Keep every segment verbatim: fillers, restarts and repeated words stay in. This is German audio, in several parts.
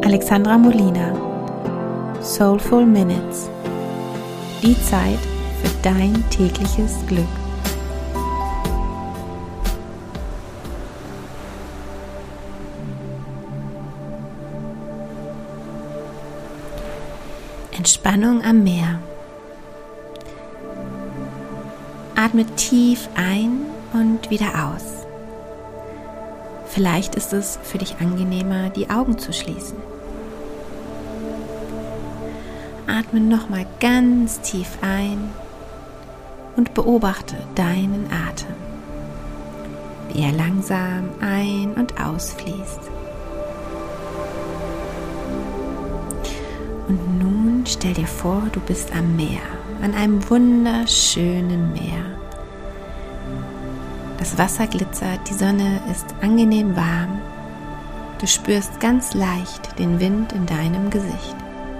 Alexandra Molina. Soulful Minutes. Die Zeit für dein tägliches Glück. Entspannung am Meer. Atme tief ein und wieder aus. Vielleicht ist es für dich angenehmer, die Augen zu schließen. Atme nochmal ganz tief ein und beobachte deinen Atem, wie er langsam ein- und ausfließt. Und nun stell dir vor, du bist am Meer, an einem wunderschönen Meer. Das Wasser glitzert, die Sonne ist angenehm warm. Du spürst ganz leicht den Wind in deinem Gesicht.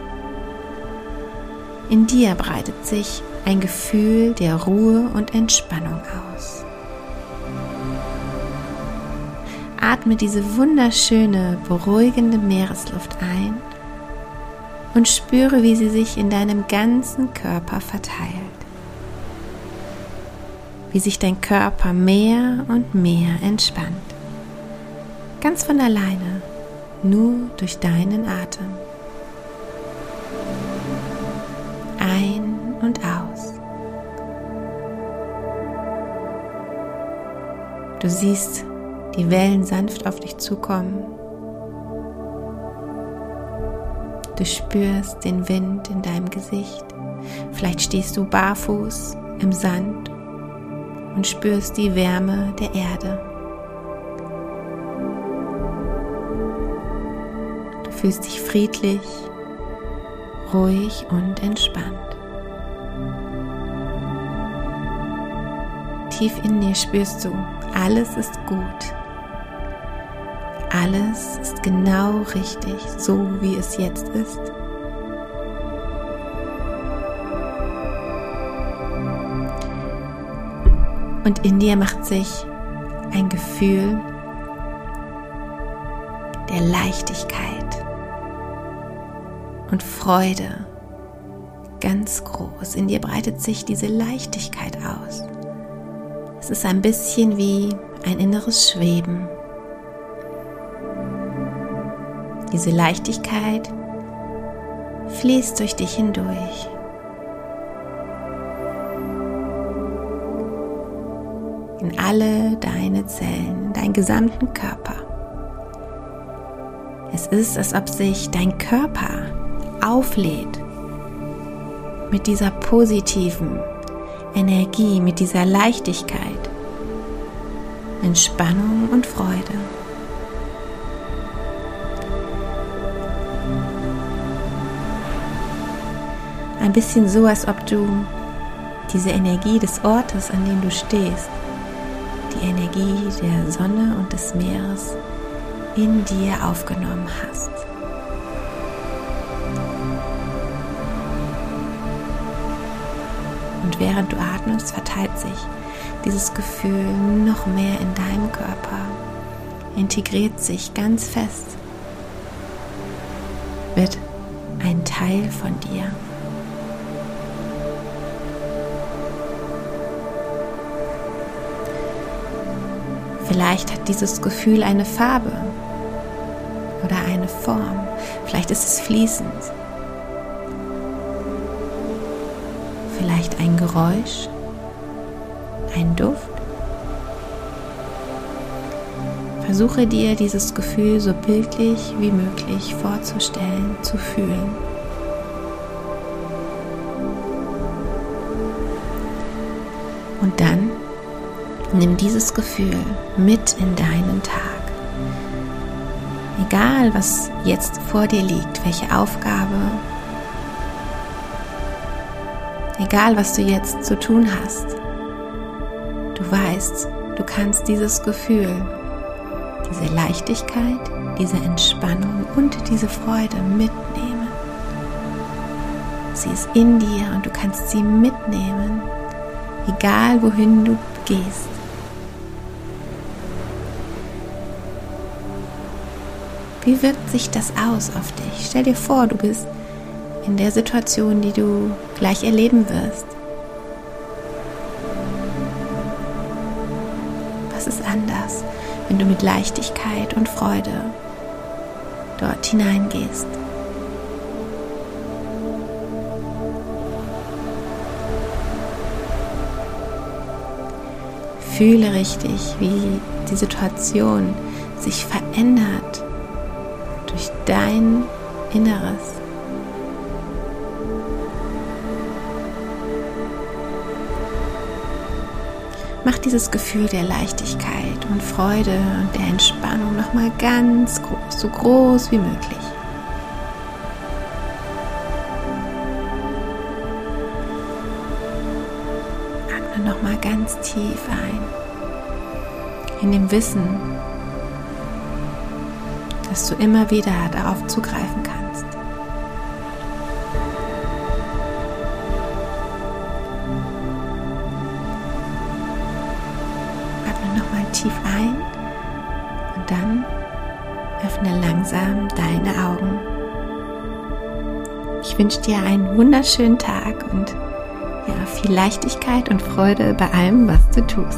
In dir breitet sich ein Gefühl der Ruhe und Entspannung aus. Atme diese wunderschöne, beruhigende Meeresluft ein und spüre, wie sie sich in deinem ganzen Körper verteilt. Wie sich dein Körper mehr und mehr entspannt. Ganz von alleine, nur durch deinen Atem. Ein und aus. Du siehst die Wellen sanft auf dich zukommen. Du spürst den Wind in deinem Gesicht. Vielleicht stehst du barfuß im Sand und spürst die Wärme der Erde. Du fühlst dich friedlich, ruhig und entspannt. Tief in dir spürst du, alles ist gut. Alles ist genau richtig, so wie es jetzt ist. Und in dir macht sich ein Gefühl der Leichtigkeit und Freude ganz groß. In dir breitet sich diese Leichtigkeit aus. Es ist ein bisschen wie ein inneres Schweben. Diese Leichtigkeit fließt durch dich hindurch. In alle deine Zellen, deinen gesamten Körper. Es ist, als ob sich dein Körper auflädt mit dieser positiven Energie, mit dieser Leichtigkeit, Entspannung und Freude. Ein bisschen so, als ob du diese Energie des Ortes, an dem du stehst, die Energie der Sonne und des Meeres in dir aufgenommen hast. Und während du atmest, verteilt sich dieses Gefühl noch mehr in deinem Körper, integriert sich ganz fest, wird ein Teil von dir. Vielleicht hat dieses Gefühl eine Farbe oder eine Form. Vielleicht ist es fließend. Vielleicht ein Geräusch, ein Duft. Versuche dir dieses Gefühl so bildlich wie möglich vorzustellen, zu fühlen. Und dann nimm dieses Gefühl mit in deinen Tag. Egal, was jetzt vor dir liegt, welche Aufgabe, egal, was du jetzt zu tun hast, du weißt, du kannst dieses Gefühl, diese Leichtigkeit, diese Entspannung und diese Freude mitnehmen. Sie ist in dir und du kannst sie mitnehmen, egal wohin du gehst. Wie wirkt sich das aus auf dich? Stell dir vor, du bist in der Situation, die du gleich erleben wirst. Was ist anders, wenn du mit Leichtigkeit und Freude dort hineingehst? Fühle richtig, wie die Situation sich verändert durch dein Inneres. Mach dieses Gefühl der Leichtigkeit und Freude und der Entspannung nochmal ganz groß, so groß wie möglich. Atme nochmal ganz tief ein, in dem Wissen, dass du immer wieder darauf zugreifen kannst. Atme nochmal tief ein und dann öffne langsam deine Augen. Ich wünsche dir einen wunderschönen Tag und ja, viel Leichtigkeit und Freude bei allem, was du tust.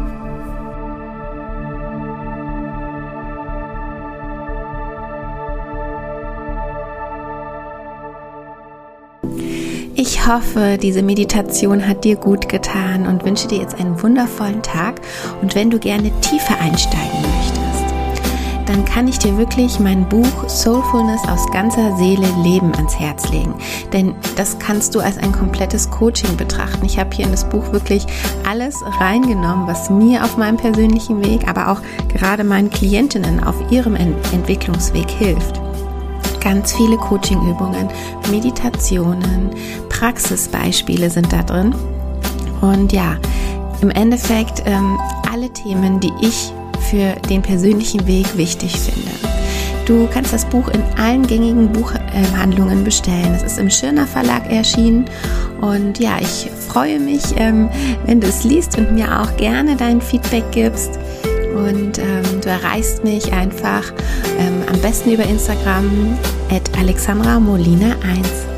Ich hoffe, diese Meditation hat dir gut getan und wünsche dir jetzt einen wundervollen Tag. Und wenn du gerne tiefer einsteigen möchtest, dann kann ich dir wirklich mein Buch Soulfulness aus ganzer Seele leben ans Herz legen. Denn das kannst du als ein komplettes Coaching betrachten. Ich habe hier in das Buch wirklich alles reingenommen, was mir auf meinem persönlichen Weg, aber auch gerade meinen Klientinnen auf ihrem Entwicklungsweg hilft. Ganz viele Coaching-Übungen, Meditationen, Praxisbeispiele sind da drin. Und ja, im Endeffekt ähm, alle Themen, die ich für den persönlichen Weg wichtig finde. Du kannst das Buch in allen gängigen Buchhandlungen bestellen. Es ist im Schirner Verlag erschienen. Und ja, ich freue mich, ähm, wenn du es liest und mir auch gerne dein Feedback gibst. Und ähm, du erreichst mich einfach ähm, am besten über Instagram at alexandra molina eins.